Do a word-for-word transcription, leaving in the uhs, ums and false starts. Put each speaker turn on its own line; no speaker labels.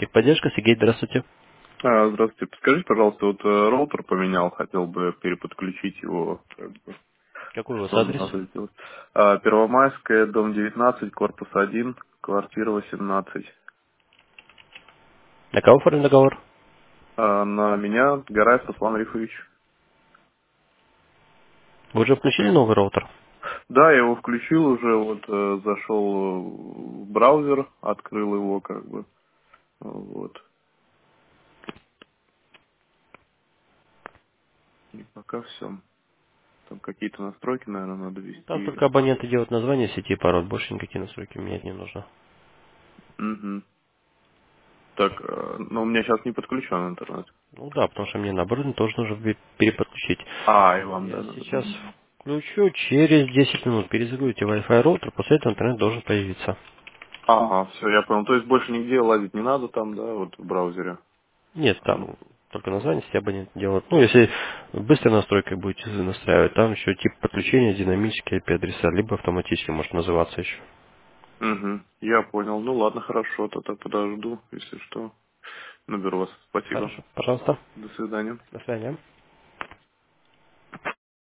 Техподдержка, Сергей, здравствуйте.
А, Здравствуйте. Подскажите, пожалуйста, вот э, роутер поменял, хотел бы переподключить его. Как бы,
Какой у вас
что
адрес?
надо сделать? А, Первомайская, дом девятнадцать, корпус один, квартира восемнадцать.
На кого оформлен договор?
А, на меня Гараев Руслан Рифович.
Вы уже включили новый роутер?
Да, я его включил уже, вот э, зашел в браузер, открыл его, как бы, вот. И пока все. Там какие-то настройки, наверное, надо
Там
ввести.
только абоненты делают название сети и пароль, больше никакие настройки менять не нужно.
Угу. Так, э, но у меня сейчас не подключен интернет.
Ну да, потому что мне наоборот тоже нужно пе- переподключить.
А, и вам,
Я
да, надо.
сейчас
Мгм.
включу, через десять минут перезагрузите Wi-Fi роутер, после этого интернет должен появиться.
Ага, все, я понял. То есть больше нигде лазить не надо там, да, вот в браузере.
Нет,
М.
там только название сети абонент делают. Ну, если быстрой настройкой будете настраивать, там еще тип подключения, динамические ай пи-адреса, либо автоматически может называться еще.
Угу, я понял. Ну ладно, хорошо, тогда подожду, если что. Наберу вас. Спасибо.
Хорошо, пожалуйста.
До свидания.
До свидания.